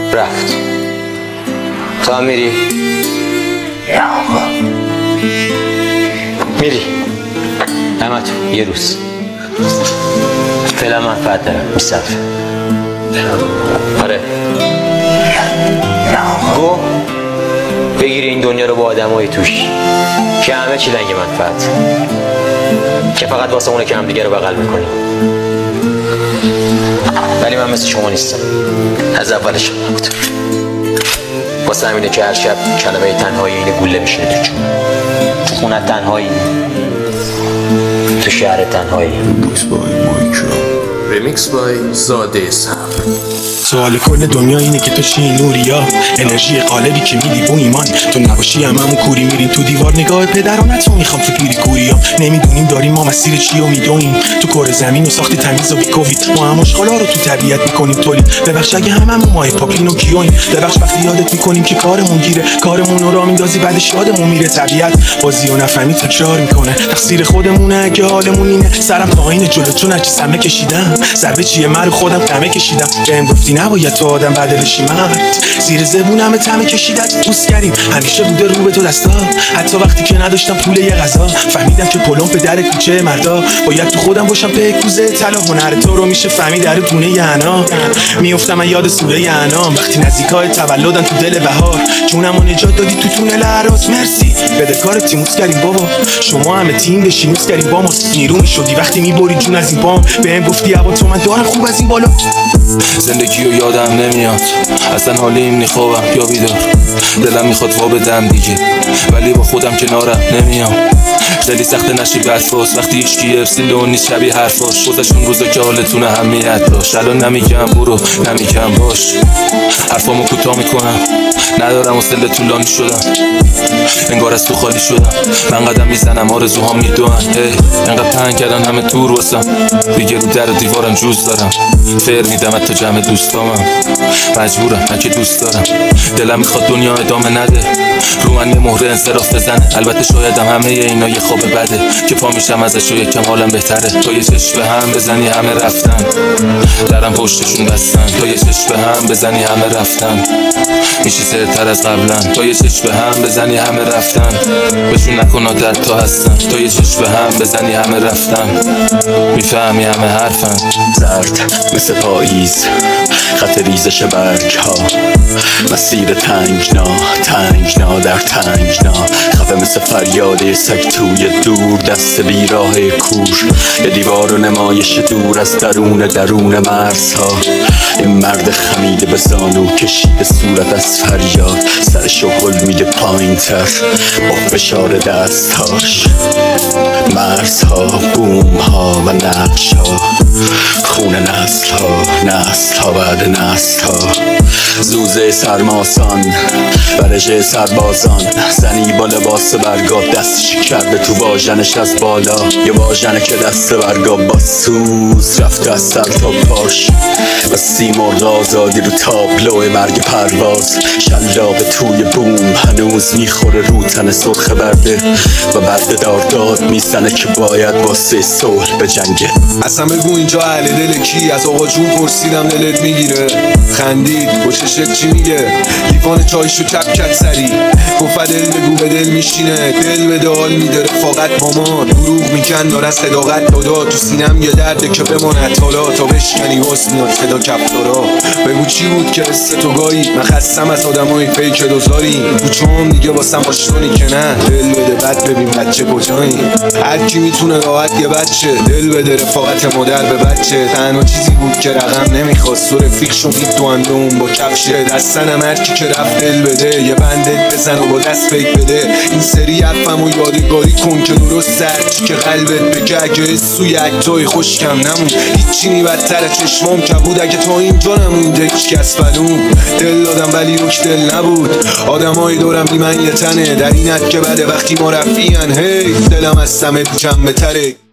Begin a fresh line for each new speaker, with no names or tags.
رفت. تو هم میری؟
نه آقا.
میری همه تو یه روز فعلا منفعت دارم میصرفه. آره
نه آقا.
گو بگیری این دنیا رو با آدم های توش که همه چی لنگ منفعت، که فقط واسه اونه که هم دیگه رو بغل میکنی. ولی من مثل شما نیستم، از اولش هم نبودم. واسه همینه که هر شب کلمه تنهایی اینه گوله میشینه تو جون. تو خونه تنهایی، تو شهر تنهایی.
ریمیکس بای زاده صبر.
سوال کل دنیا اینه که تو چی نوریا، انرژی قالبی که میدی با ایمان. تو نباشی هممون کوری میریم تو دیوار، نگاه پدرانت رو میخوام تو پیری کوریا. نمیدونیم داریم ما مسیر چی و میدونیم تو کره زمین و ساختی تمیز و بی کووید. ما هم اشغالا رو تو طبیعت میکنیم تولید. ببخش اگه هممون ماه پاپین و کیویم. ببخش وقتی یادت میکنیم که کارمون گیره، کارمون رو راه میندازی بعدش یادمون میره. طبیعت بازی و نفهمی تکرار میکنه، تقصیر خودمونه اگه حالمون اینه. سرم پایین جلو چون هرچی سمه کشیدم، ضربه چیه من رو خودم قمه کشیدم. بهم گفتی نباید تو آدم بده بشی مرد، زیر زبونم تمه کشیدت دوست کردیم. همیشه بوده رو به تو دستا، حتی وقتی که نداشتم پول یه غذا. فهمیدم که پلم به در کوچه مردا، باید تو خودم باشم به کوزه طلا. هنر تو رو میشه فهمید در دونه یعنا. میافتم من یاد سوره انعام وقتی نزدیکای تولدن تو دل بهار. جونمو نجات دادی تو تونل عراس، مرسی بدهکار تیموس کردیم بابا. شما همه تیم بشینوس کردیم با ما. نیرو میشدی وقتی میبری جون از این بام. بهم گفتی هوا تو من دارم خوب از این بالا.
زندگی رو یادم نمیاد، اصلا حالیم نی خوابم یا بیدار. دلم میخواد وا بدم دیگه، ولی با خودم کنارم نمیام. خیلی سخت نشی بسواس وقتی هیچکی افسیلون نیست شبیه حرفاش. گذشتون روزا که حالتون اهمیت داشت، الان نمیگم برو نمیگم باش. حرفامو کوتاه میکنم، ندارم حوصله طولانی شدم. انگار از تو خالی شدم، من قدم میزنم آرزوهام میدونن. انقدر تنگ کردن همه دور واسم، دیگه رو در و دیوارم جوز دارم. فر میدم حتی جمع دوستامم، مجبورم من که دوست دارم. دلم میخواد دنیا ادامه نده، رو من یه مهره انصراف بزنه. البته شایدم همه اینا یه خواب بده که پا میشم ازش و یکم حالم بهتره. تا یه چشم به هم بزنی همه رفتن، درم پشتشون بستن. تا یه چشم به هم بزنی همه رفتن، میشی سرتر از قبلا. تا یه چشم به هم بزنی همه رفتن، بهشون نکن عادت تا هستن. تا یه چشم به هم بزنی همه رفتن، میفهمی همه حرفن.
زرد مثل پاییز خط ریزش برگ ها، مسیر تنگنا در تنگنا. خفه مثل فریاد سگ توی دور دست بیراه کور. یه دیوار و نمایش دور از درون مرزها. این مرد خمیده به زانو کشیده صورت از فریاد، سرشو هل میده پایین تر با فشار دستاش. مرزها، بوم ها و نقش ها، خون نسل ها بعد نسل ها. زوزه سرماسان برژه سربازان، زنی با لباس برگاب دستش کرده تو واژنش از بالا. یه واژنه که دست برگاب با سوز رفته از سر تا پاش. و سیمرغ آزادی رو تابلو مرگ پرواز. شلاق توی بوم هنوز میخوره رو تن سرخ برده و برده دارداد میزنه که باید واسه صلح به جنگه.
اصلا بگو اینجا اهل دل کی؟ از آقا جون پرسیدم دلت میگیره؟ خندید پشتشت چی میگه؟ لیوان چایشو چپ کرد سری، گفت دل بگو به دل میشینه. دل به دال میده رفاقت مامان، دروغ میکن دار از صداقت دادا. تو سینم یه درده که بماند حالا تا بشکنی حسن میاد صدا کفتارا. بگو چی بود که قصه تو گایی؟ من خستم از آدمای فیک دوزاری. کوچه‌ام دیگه واسم آشنایی که نه. دل بده بعد ببین بچه کجایی. هر کی میتونه راحت یه بچه دل بده رفاقت مادر به بچه. تنها چیزی بود که رقم نمیخواست و رفیق شدید تو اندون با کفشه. دستنم هرکی که رفت دل بده، یه بندت بزن و با دست فکر بده. این سری حرفم و یادگاری کن که درست سرچی که قلبت بگه. اگه سوی اکتای خوشکم نمون، هیچی نی بدتر چشمام کبود. اگه تا اینجا نمونده هیچ کس فلون. دل دادم ولی روش دل نبود. آدمای دورم بی من یه تنه، در اینت که بده وقتی ما رفیان. هی دلم از سمت جمع تره.